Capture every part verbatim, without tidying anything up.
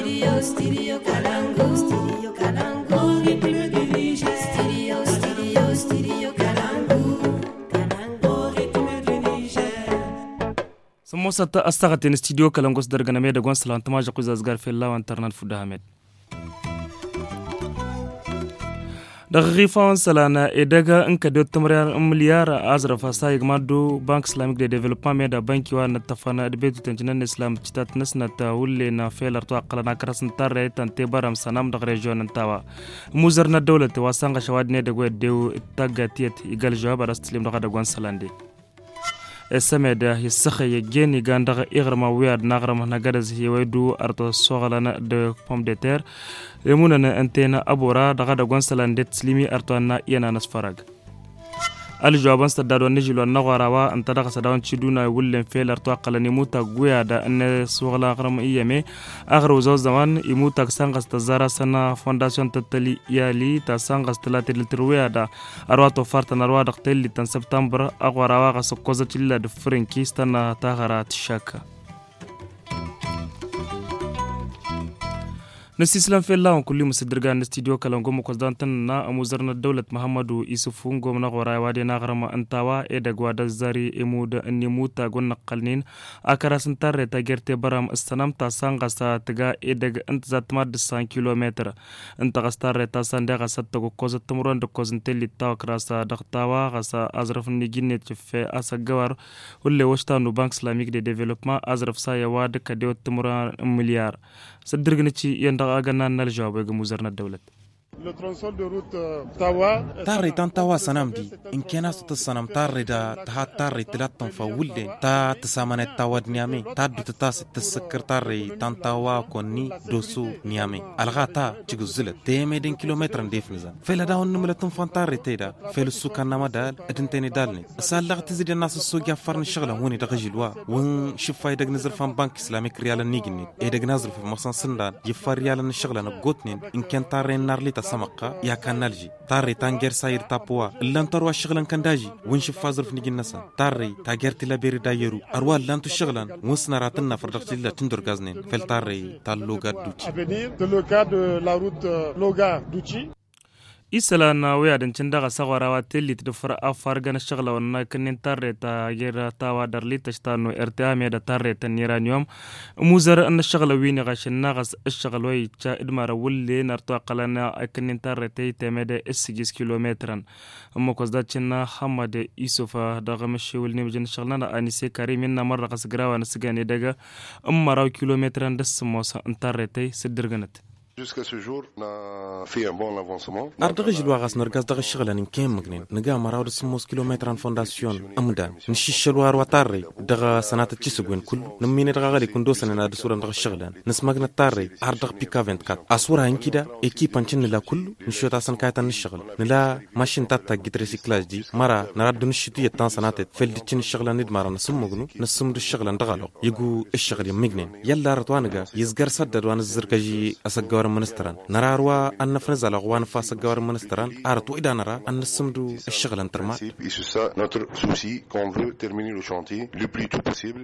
Studio, studio Kalangu. Studio Kalangu. Rythme du Niger. Studio, studio, studio Kalangu. Kalangu. Rythme du Niger. Samosa ta astagatin studio Kalangu darganame da gwan salan tama jaku zazgar fella wa internet fuda hamed. daga rifan salana e daga in ka dot tamriyar miliyar azrafa sai gmado bank islamic de development da banki wa na tafana da betu tanjinan islam citat nasna ta wulle na felar to aqala na karasin tarre tan te baram sanam da region tawa muzar na dawlat wa sanga shawad ne da gwede tagatiyat igal jawab raslim da gwan salande السماء يسخ يجيني غاندغ إغرما وياد نغرما نغرز يويدو أرتو سوغلانا دو بوم دي تير يمونا أنتينا أبورا دغادا غونسلان دي تسليمي أرتوانا ينا نسفرق الجوابان ستدادو نجلو النغوراوا أنت دغا سداون تشدونا يولن فيل أرتوا قلن يموتا قويا دا أن سوغلا غرم إيامي أغرو زو زمان يموتا سانغس تزارا سنة فونداسيون تتلي يالي تا سانغس تلاتي لترويا دا أرواتو فارتن أروا دقتل تن سبتمبر أغوراوا غسقوزة تلا دفرنكي ستنا تاغرا تشاكا نسيسلام في الله وكل مصدرجا نستديو كلامكم مقدانتنا أموزرنا الدولة محمد يوسفون قمنا غراي وادي نغرما أنتوا إيدا قواد الزاري إمود النموت قلنا قلنين أكرا سنتر تاجرت برام استنام تاسان غسا تجا إيدا أنت ذات ماد سان كيلومتر أنت غستار تاسان دا غسا تقو كوزة تمرون دكوزن تلي تاو كراسا دقتاوا غسا أزرف نجينة في أسا جوار واللي وشتانو بانك إسلاميك دي ديفلوبما أزرف سايا واد كديو تمرون مليار صدرغنتي يندا أغنى نالجواب يغموزرنا الدولة تاري تان توا سنام دي إن كان ست السنام تاري دا تها تاري تلاتن فولين تا تسامن تاود نيامي تا دو تتاس تسكر تاري تان توا كوني دوسو نيامي الغاتا تجوزلت تيميدين كيلومتر نديف نزان فيلا دا ون ملتن فان تاري تيدا فيل السكان نما دال ادنتيني دالني سالغ تزيد الناس السوق يفرن الشغله هوني دغجلوا ون شفاي دغ نزل فان بنك اسلاميك ريال نيجني اي دغ نازل في مصن سندان يفر ريال الشغله نغوتنين ان كان تاري نارلي سمقة يا كنالجي تاري تانجر ساير تابوا لان تروى الشغلان كنداجي ونشوف فازر في نيجي النسا تاري تاجر تلابير دايرو أروى لان تشغلان وسنا راتنا فردقت لله تندر غازنين فل تاري تالوغا دوتشي isala na waya dan cin daga sagwarawa telli da fara afar gana shagla wannan kanin tarre ta gera tawa darli ta stano rta me da tarre ta uranium muzar an shagla wini gashin nagas shagla wai cha idmara wulle narto qalana kanin tarre ta teme da six kilometran amma ko zacin na hamad isufa daga mashi wulni bijin shagla na anise karimin na marra kasgrawa na sigane daga amma raw kilometran da samosa an tarre ta sidirganat Jusqu'à ce jour, on a fait un bon avancement. أردغج الواغس نرجع دغ الشغل إن كم مجنين نجا مراود سموس كيلومتر عن فونداسيون أمدا نشيش الوار وطاري دغ سنة تجسوين كل نمين دغالي كندوسنا نادي صورة دغ الشغلان نسمعنا الطاري أردغ بيكا فينت كات أصورها إن كده إكيب أنشن نلا كل نشوت أصلا كايتا نشغل نلا ماشين تاتا جت ريسيكلاج دي مرة نرد نشتي تان سنة فيل دتشين الشغلان ند مرة نسمعنا نسمع الشغلان دغالو يجو الشغل يمجنين يلا رتوانجا يزجر صدد وان الزركجي أسجار منستران نراروا أن نفنزل غوان فاس جوار منستران أرتو إذا نرى أن نسمدو الشغل انترمات. Et c'est ça notre souci qu'on veut terminer le chantier le plus tôt possible.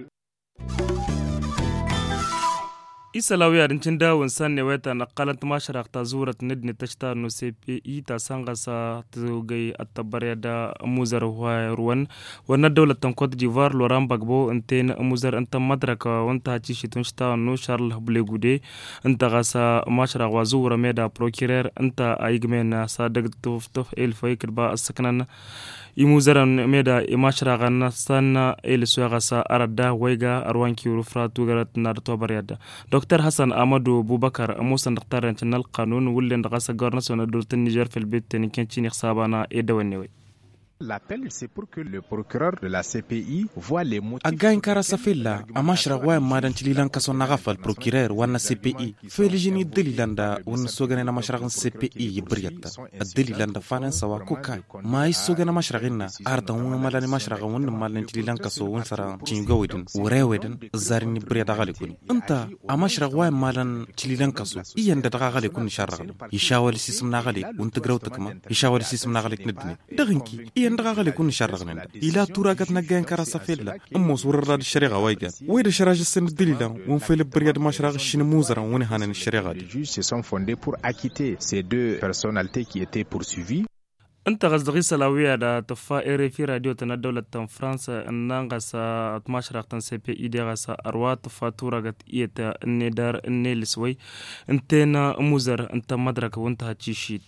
إسلاوية رنتين داون سنة ويتا نقلت ماشرق تزورة ندني تشتا نو سي بي إي تسانغسا تزوجي التبرية دا موزر هو روان وانا دولة تنقود جيفار لوران باقبو انتين موزر انت مدركة وانت هاتشيشي تنشتا نو شارل بليغودي انت غاسا ماشرق وزورة ميدا بروكيرير انت ايقمين صادق توفتوف الفايك الباء السكنان يموزران ميدا ماشرق نستان السواغسا أردا ويغا أروان كيورو فراتو غرات نارتو بريادا دكتور حسن أمادو بوبكر موسى دكتور انتنا القانون واللي نغاسا غورنسون دولة النيجر في البيت تاني كنتيني خسابانا إيدوانيوي L'appel, c'est pour que le procureur de la C P I voit les motifs. Again karasafilla, amashra wa madan chililan kason nagafal procureur wana C P I. Felijini delilanda un sogane na mashragan C P I yibriyata. Delilanda fanan sawa kukai. Ma isogane mashragina arda un malani mashragan un malani chililan kaso un sara chingawidin. Urewidin zarini briyada galikun. Anta amashra wa malan chililan kaso. Iyanda daga galikun sharragan. Yishawali sism nagalik un tigrawtakma. Yishawali sism nagalik nidni. Daginki هي ندغا يكون شرغنا الى توراقت نغان كراسا فيلا امو صور الراد الشريغه وايغا ويد شراج السن الدليل ونفيل برياد ماشراغ الشنموزرا وني هانن الشريغه juges se sont fondés pour acquitter ces deux personnalités qui étaient poursuivies. انت غزدغي سلاوية دا تفا ايري في راديو تنا دولة تن فرنسا انان غسا اتماشرق تن سي بي اي دي غسا اروات فاتورة غت ايتا اني دار اني لسوي انتنا موزر انت مدرك وانت هاتشيشيت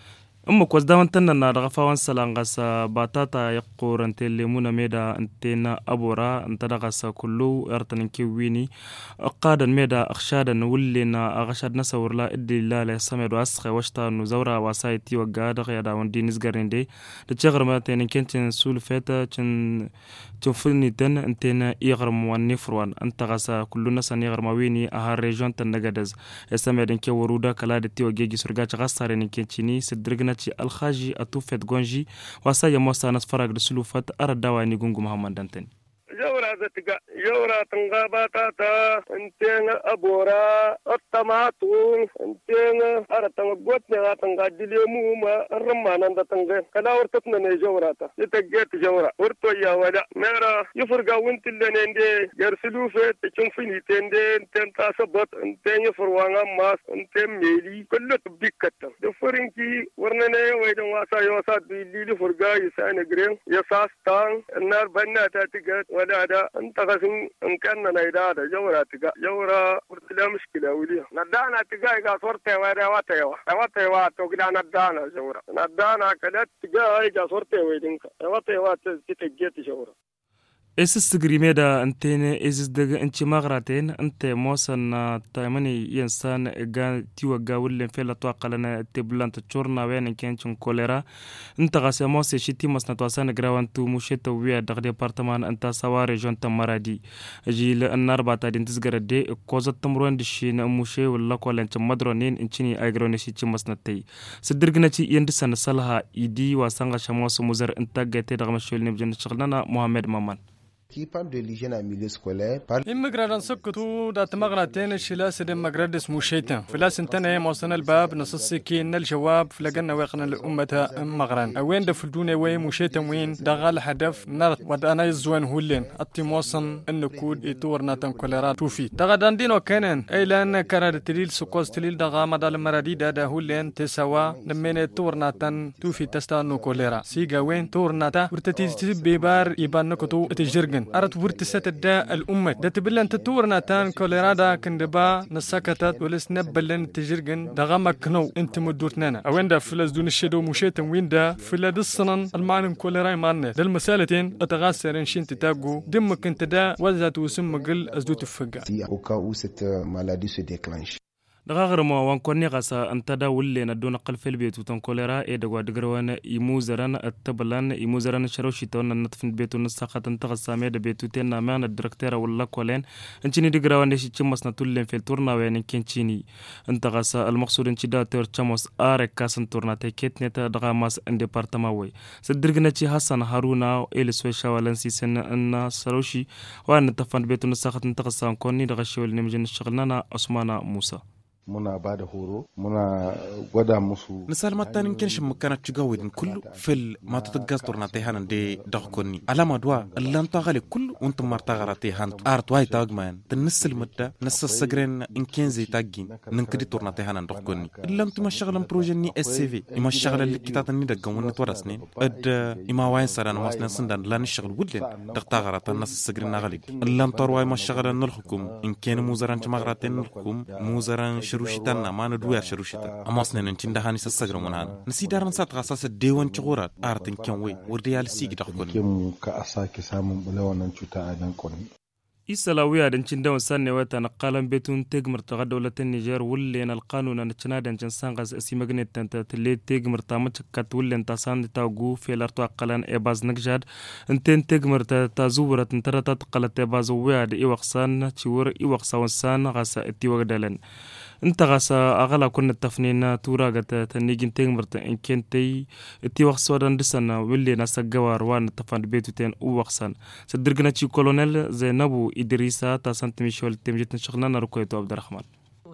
اما كوز داون تننا رغفا وانسلان غسا باتاتا يقور انت الليمونة ميدا انتنا ابورا انت غسا كلو ارتنين كيويني قادا ميدا اخشادا ولينا اغشاد نسور لا ادي لا لا سميدو اسخي واشتا نزورا واسايتي وقادا غيادا وندي نزغرين دي تشغر ما تاني كنتين سول فيتا تن تنفلني تن انتنا ايغرم وانيفروان انت غسا كلو نسا نيغرم ويني اها ريجون تنغدز اسميدن كي ورودا كلادتي وجيجي سرغاچ غسارين كنتيني سدرغنا الخاجي أتوفت غونجي وسايا موسى نصفرق رسلوفات أردواني غونغو محمد دانتني جورا زتقا جورا تنغابا تاتا انتين أبورا الطماطون انتين أرتنغ قوتنا تنغا دليموما الرمان عند تنغا كلا ورتتنا ني جورا تا يتقيت جورا ورتو يا ولا ميرا يفرقا وانت اللي نندي يرسلوفت تشنفيني تندي انتين تاسبط انتين يفروانا ماس انتين ميلي كله تبكتا دفرنكي ورننا ويدن واسا يواسا بيلي فرقا يسان جرين يساستان النار بنا تاتقات ولا دا انت غسن ان كان نيدا دا جورا تقا جورا ورتلا مشكله وليا ندانا تقا يقا صورتي ويدا واتيوا واتيوا توقدا ندانا جورا ندانا كدت تقا يقا صورتي ويدنك واتيوا تتجيت جورا اسس تجريميدا انتين اسس دغ انت مغراتين انت موسن تايمني ينسان غا تيوا غاول فيلا توقلنا تبلانت تشورنا وين كانچن كوليرا انت غاسه موسي شتي مسنا توسان غراوان تو مشيتو ويا دغ ديبارتمان انت سوا ريجون تمرادي جيل النار باتا دين تزغردي كوزا تمرون دشين موشي ولا كولن تمدرونين انچني ايغروني شتي مسنا تي سدرغنتي يندسن صلها ايدي واسانغا شموس مزر انت غتي دغ مشول نبجن شغلنا محمد مامان qui parle de l'hygiène en milieu scolaire parle immigrant سكتو دات مغراتين الشلاس دم مغردس موشيتا فلاس انتنا موصنا الباب نصصيكي ان الجواب فلقنا وقنا لأمتها مغران وين دفلدون وين موشيتا وين دغال هدف نرت ودانا يزوان هولين اتي موصن ان كود يتورنا تنكوليرات توفي دغدان دينو كانن اي لان كراد تليل سكوز تليل دغا مدال مرادي دا هولين تسوا لمن تورنا تن توفي تستانو كوليرا سيغا وين تورنا تا ورتتي بيبار يبان نكتو تجرغن أردت ورتسات الداء الأمة دا تبلن تطورنا تان كوليرادا كندبا نساكتات ولس نبلن تجرجن دا غامك نو انت مدورتنا اوين دا فلاس دون الشدو مشيتن وين دا فلا دصنن المعلم كوليراي مارنا دا المسالتين اتغاسرين شين تتاقو دمك انت دا وزات وسم قل ازدو تفقا au cas où cette maladie se déclenche. دغاغر ما وان كوني غسا انت دا ولينا دون قلف البيت وتن كوليرا اي دغوا دغروان يموزران التبلان يموزران شروشيتون نتفن بيتو نسخه انت غسامي د بيتو تن مان الديريكتور ولا كولين انتني دغروان شي تشمسنا تولين في التورنا وين كنتيني انت غسا المقصود انت دا تور تشمس ار كاسن تورنا تكيت نتا دغاماس ان ديبارتمان وي سدرغنتي حسن هارونا ال سويشا ولنسي سن ان شروشي وان تفن بيتو نسخه انت غسان كوني دغشول نمجن شغلنا عثمان موسى muna ba da horo muna gwada musu misal matan kin shin makana tugawidin kullu fil ma tutgas tornate hanan de dakhkonni alama dwa allan tagali kullu untum martagarate han art way tagman tنسل مدة نص السجرين ان كنزي تاجين ننكدي tornate hanan dakhkonni illam tuma shaglan projet ni S C V ima shaglan اللي كتاتني دغون تورسنين اد ima wayn saran wasna sindan lan shagl wudlen dagtagarate نص السجرين نغلي allan torway ma shaglan nulhukum in ken muzaran tmagraten nulhukum muzaran شروشتنا ما ندوير شروشتا أماسنا ننتين دهاني سسجر منها نسيدارن سات غاساس ديوان تغورات أرتن كنوي ورديال سيج دخون كم كأساك سامم بلوا ننشوتا أدان كون إسلاوية دنشين دون سنة وتن قالن بيتون تجمر تغدولة النيجر ولين القانون نتشنا دنشن سانغاز اسمجنة تنت تلي تجمر تامتش كات ولين تاسان تاوجو في الأرتوا قالن إباز نجاد انتين تجمر تازورة تنترت تقلت إباز وياد إيوقسان تشور إيوقسان سان غاسا اتيوغدالن انت غاسا أغلى كنا التفنين توراغة تنيجين تجمر إن كنتي اتيوقس ودن دسنا ولين نسجوار وان تفند بيتو تين أوقسان صدرنا تشي كولونيل زينبو إدريسا تاسانت ميشول تمجت نشغلنا نركويتو عبد الرحمن. Au Niger, il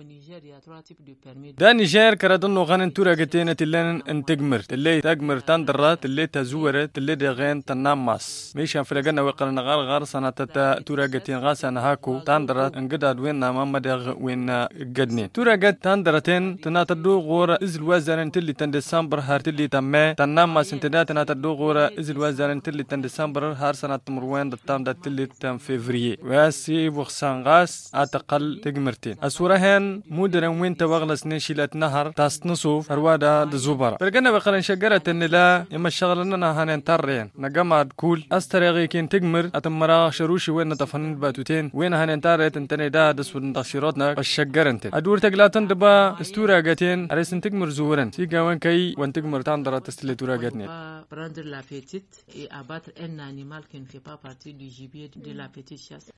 دا نيجير كردنو غان تورا جتين تلين انتجمر تلي تجمر تندرات تلي تزورت تلي دغين تنامس ميشان فلقنا وقرنا غار غار سنة تتا تورا جتين غاسن هاكو تندرات انقدر وين ما دغ وين قدنين تورا جت تندرتين تناتدو غورا إزل وزارن تلي تن ديسمبر هار تلي تمه تنامس انتدات تناتدو غورا إزل وزارن تلي تن ديسمبر هار سنة تمروين دتام دا تلي تم فيفري واسي بوخسان غاس أتقل تجمرتين أسورهن مودرن وين توغلس نشيلت نهر تاس نصوف هروادا دزوبرا فلقنا بقرن شجرة النلا إما شغلنا هنن ترين نجمع كول أسترغي كين تجمر أتمرا شروشي وين نتفنن باتوتين وين هنن تارت انتني دا دسون تشيراتنا الشجرنتين أدور تجلاتن دبا استورا جاتين أرسن تجمر زورن سيجا وين كي وين تجمر تاندرا تستلي تورا جاتني prendre la petite et abattre un animal qui ne fait pas partie du gibier de la petite chasse.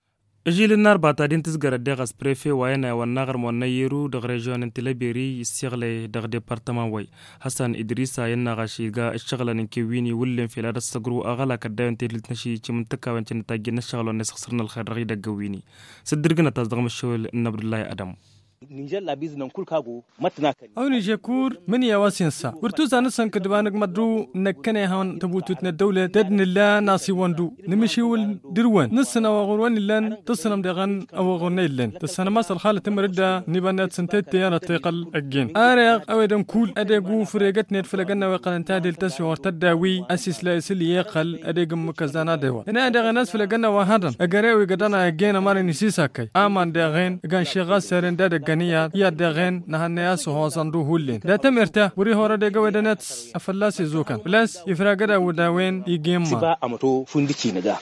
جيل النار بعتادين تزجر الدغس بريفي وينا والنغر مونيرو دغ ريجون انتلابيري يستغل دغ ديبارتمان وي حسن إدريسا ينغاشيغا الشغل نكويني ولن في لاد السغرو أغلا كدا انت لتنشي تمنتكا وانت نتاجي نشغل ونسخ صرنا الخير رغي دغويني صدرغنا تصدغم الشغل نبر الله ادم Niger la bise nan kulkago matna kan أو نيجي كور من يواسينسا ورتوز أنا سان كدبانك مدرو نكني هون تبوتوتنا الدولة تدن الله ناسي وندو نمشي والدروان نسنا وغروان اللان تصنم دغن أو غني اللان تسنا ماسل خالة تمردا نبانات سنتات أنا تيقل أجين أريق أو يدم كول أديقو فريقتنا فلقنا وقال تادل تسوى تداوي أسيس لا يسل يقل أديقم مكزانا دوا أنا أديق ناس فلقنا وهذا أجريوي قدنا أجين أماني نسيساكي أمان دغين كان شغال سرين دادق نيا يا دغين نهنيا سو صندو هولين لا تمرتا وري هورا دغ ودنات افلاس زوكان بلاس يفراغدا وداوين يجيما سبا امتو فندكي ندا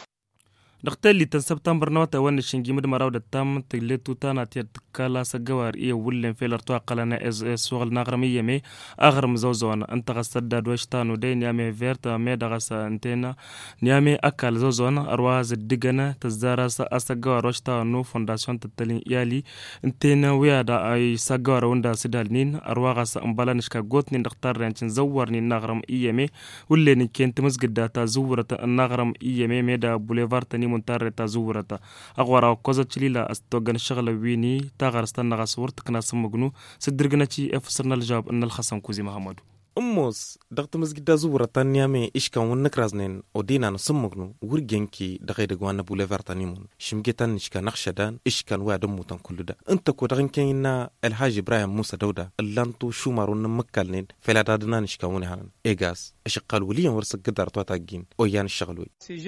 دقتل لي تن سبتمبر نوتا ون شنجي مد مراو دتام تغلتو تانا تير تكالا سغوار اي ولن فيلر تو قلنا از سوغل نغرميه مي اغرم زوزون انت غسد دوشتانو دي نيامي فيرتا مي دغس انتنا نيامي اكل زوزون ارواز دغنا تزارس اسغوار وشتانو فونداسيون تتلين يالي انتنا ويادا اي سغوار وندا سدالنين ارواغس امبلانشكا غوتني دختار رانچن زورني نغرم ايمي ولن كنت مسجدا تزورت النغرم ايمي ميدا بوليفار تاني منتار تزورتا أغوارا كوزا تشليلا أستوغن شغل ويني تاغرستان نغاسور تكنا سمغنو سدرغنا تشي افسرنا الجواب أن الخصم كوزي محمد أموس دغت مسجد زورة تانيامي إشكا ونكرازنين ودينا نسمغنو ورجنكي دغيد غوانا بوليفار تانيمون شمجتان إشكا نخشدان إشكا وادم موتان كل دا أنت كو دغنكينا الحاج إبراهيم موسى دودا اللانتو شومارون مكالنين فلا دادنان إشكا ونهان إيغاس إشقال وليا ورسك قدار تواتاقين أويان الشغلوي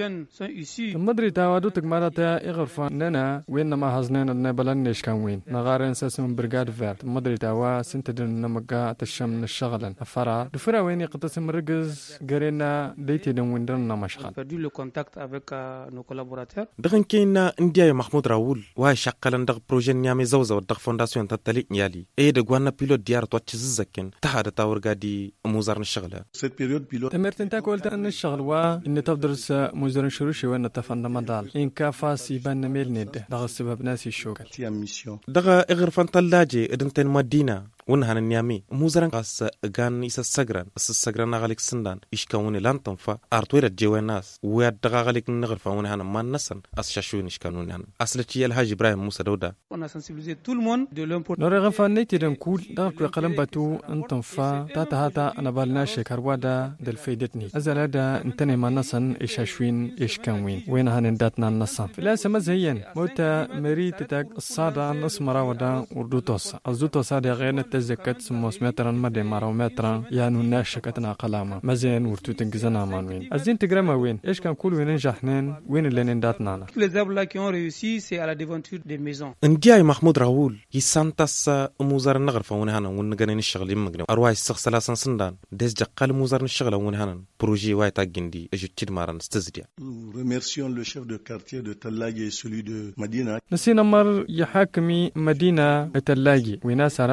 المدري تاوادو تكماراتا إغرفان ننا وين ما هزنين النبلان إشكا وين نغارين ساسم برغاد فيرت المدري تاوا سنتدن نمقا تشم الشغلن أفرا دفرا ويني قطسم رجز غرينا ديتي دون ويندرنا مشخان perdu le contact avec euh, nos collaborateurs دغن كينا انديا محمود راول واي شقلن دغ بروجين نيامي زوزو دغ فونداسيون تتلي نيالي اي دغوانا بيلوت ديار توتش زكن تهاد تاورغادي موزارن الشغله cette période pilote تمرت انت قلت ان الشغل وا ان تدرس موزارن شروشي وين تفندمنتال ان كافاس يبان ميل ند دغ السبب ناسي الشغل دغ اغرفان تلاجي ادنتن مدينه ونهان النيامي موزران قاس غان يس السجران اس السجران غالك سندان اشكاوني لان تنفا ارتوير جويناس ويدغا غالك نغرفا ونهان ما نسن اس شاشوين اشكانون هان اصلتي الحاج ابراهيم موسى دودا on a sensibilisé tout le monde de l'importance نور غفاني تدن كول دغ قلم باتو انتنفا تاتا هاتا انا بالنا شكر وادا دل فيدتني ازلادا انتني ما نسن اشاشوين اشكاوين وين هان داتنا نسن فلا سما زين موتا مريت تاك الصادا نص مراودا وردوتوس ازوتوس هذا غير تزكت سموس متران مدي مارو متران يانو ناشكتنا قلامة مزين ورتو تنجزنا مانوين أزين تجرما وين إيش كان كل وين نجحنين وين اللي نداتنا tous les arbres là qui ont réussi c'est à la devanture des maisons اندياي محمود راول يسانتاس موزار النغر فون هنا ونغنين الشغل مغني ارواي السخ ثلاثه سندان دز جقال موزار الشغل ون هنا بروجي واي تاغندي اجتيد مارن استزديا remercions le chef de quartier de Talagi et celui de Medina نسينا مر يحاكمي مدينة تلاقي وناس راس غزنا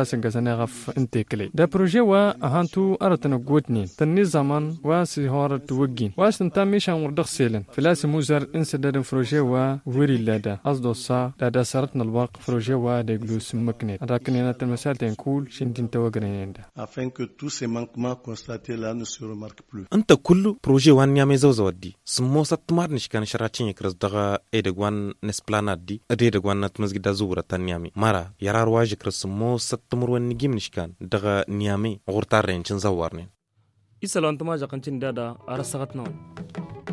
نغف انت كلي دا بروجي وا اهانتو ارتنا قوتني تني زمان واسي هور توجين واش انت ميشان وردخ سيلن فلاس موزر انسدر بروجي وا وري لادا اصدو صا دا سرتنا الواق بروجي وا دغلوس مكنت لكن انا تمثال تنقول شنتين توغرين afin que tous ces manquements constatés là ne se remarquent plus. انت كله بروجي وان يامي زوزودي سمو ستمار نشكان شراتين يكرز دغا ايدغوان نسبلانات دي اديدغوان نتمزغدا زورا تنيامي مارا يرار واجي كرز سمو ستمر ون نجيم نشكان دغا نيامي غورتارين چن زوارنين إسلام تما جاكنتين دادا أرسغتنا